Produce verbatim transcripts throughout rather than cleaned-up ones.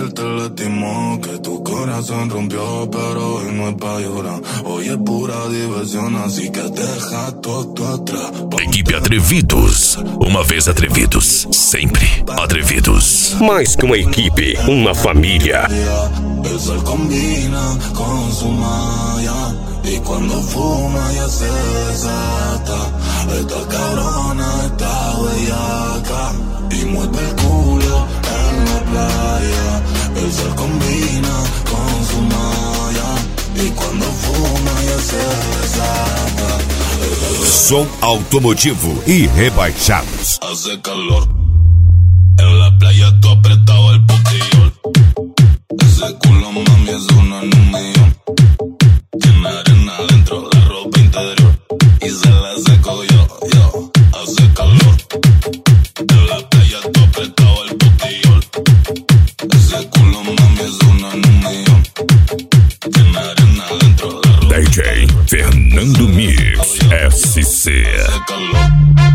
él te lastimó, que tu corazón rompió, pero hoy no es pa' llorar. Hoy es pura diversión, así que deja todo atrás. Equipe Atrevidos. Uma vez atrevidos, sempre atrevidos. Mais que uma equipe, uma família. El sol combina con su malla, y cuando fuma ya se desata. Esta cabrona está bellaca y mueve el culo en la playa. El sol combina con su malla, y cuando fuma ya se desata. Som automotivo e rebaixados. Hace calor en la playa, tú apretado el botellón. Ese culo, mami, es una en un millón. Tiene arena dentro, la ropa interior, y se la seco yo, yo. Hace calor en la playa, tú apretado el botellón. Ese culo, mami, es una en un millón. Tiene arena dentro, la ropa D J Fernando Mix S C. Hace calor.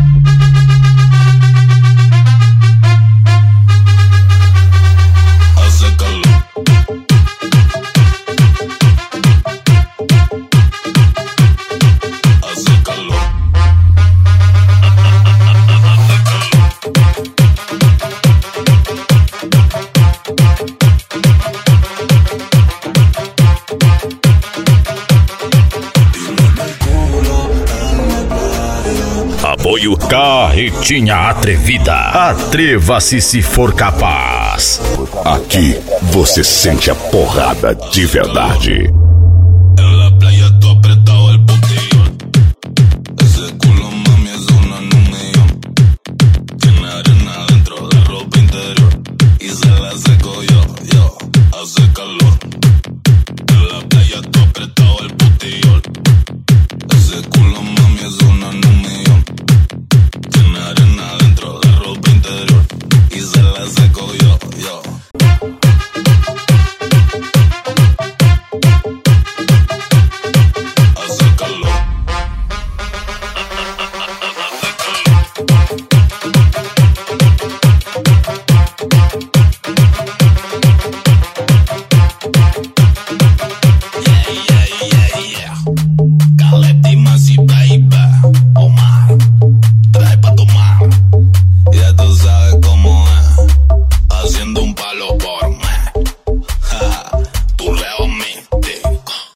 Hace calor. Hace calor. Apoio Carretinha Atrevida. Atreva-se se for capaz. Aqui você sente a porrada de verdade.